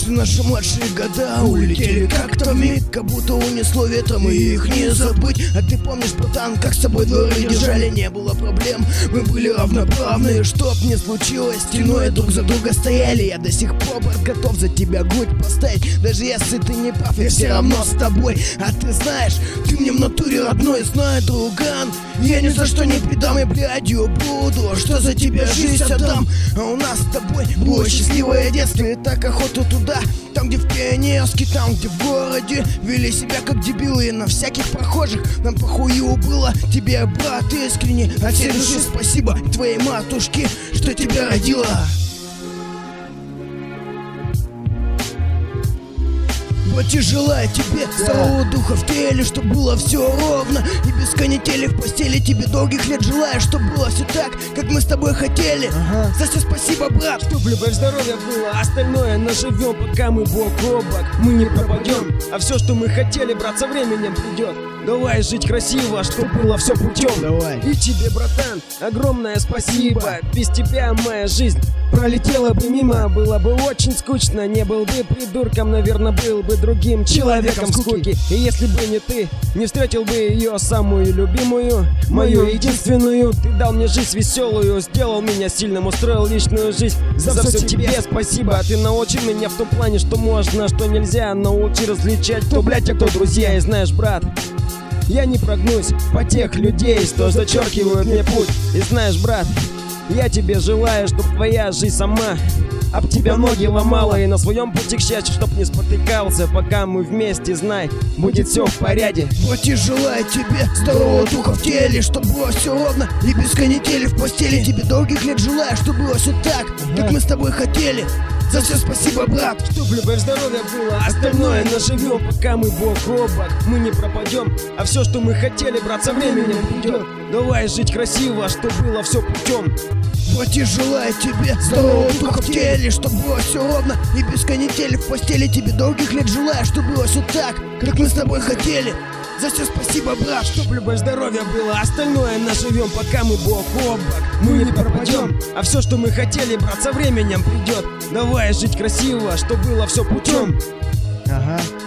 Что наши младшие года улетели как-то вмиг, как будто унесло ветром, и их не забыть. А ты помнишь, братан, как с собой дворы держали? Не было проблем, мы были равноправны. Чтоб не случилось, стеной друг за друга стояли. Я до сих пор, брат, готов за тебя грудь поставить. Даже если ты не прав, я все равно с тобой. А ты знаешь, ты мне в натуре родной. Знай, друган, я ни за что не предам, и блядью буду, что за тебя жизнь отдам. А у нас с тобой было счастливое детство, и так охота туда, там где в Пионерске, там где в городе. Вели себя как дебилы на всяких прохожих. Нам похую было, тебе, брат, искренне от всей души спасибо твоей матушке, что тебя родила. Вот и желаю тебе здорового духа в теле, чтоб было все ровно и без канители в постели. Тебе долгих лет желаю, чтоб было все так, как мы с тобой хотели. За все спасибо, брат. Чтоб любовь, здоровье было, остальное наживем, пока мы бок о бок. Мы не пропадем, а все, что мы хотели, брат, со временем придет. Давай жить красиво, чтоб было все путем. Давай. И тебе, братан, огромное спасибо. Без тебя моя жизнь пролетела бы мимо. Было бы очень скучно, не был бы придурком, наверное, был бы другим человеком скуки. И если бы не ты, не встретил бы ее самую любимую, мою единственную. Ты дал мне жизнь веселую, сделал меня сильным, устроил личную жизнь. За все тебе спасибо. Ты научил меня в том плане, что можно, что нельзя. Научи различать, кто блядь, а кто друзья. И знаешь, брат, я не прогнусь по тех людей, что зачеркивают мне путь. И знаешь, брат, я тебе желаю, чтоб твоя жизнь сама об тебя ноги ломала. И на своем пути к счастью, чтоб не спотыкался. Пока мы вместе, знай, будет все в порядке. Вот и желаю тебе здорового духа в теле, чтоб было все ровно и без канители в постели. Тебе долгих лет желаю, чтоб было все так, как мы с тобой хотели. За все спасибо, брат. Чтоб любовь, здоровье было, остальное наживем, пока мы бок о бок. Мы не пропадем, а все, что мы хотели, брат, со временем придет. Давай жить красиво, чтоб было все путем. Вот и желаю тебе здорового духа в теле, чтоб было все ровно и без канители в постели. Тебе долгих лет желаю, чтоб было все так, как мы с тобой хотели. За все спасибо, брат. Чтоб любовь, здоровье было, остальное наживем, пока мы бок о бок. Мы не пропадем, а все, что мы хотели, брат, со временем придет. Давай жить красиво, чтоб было все путем. Ага.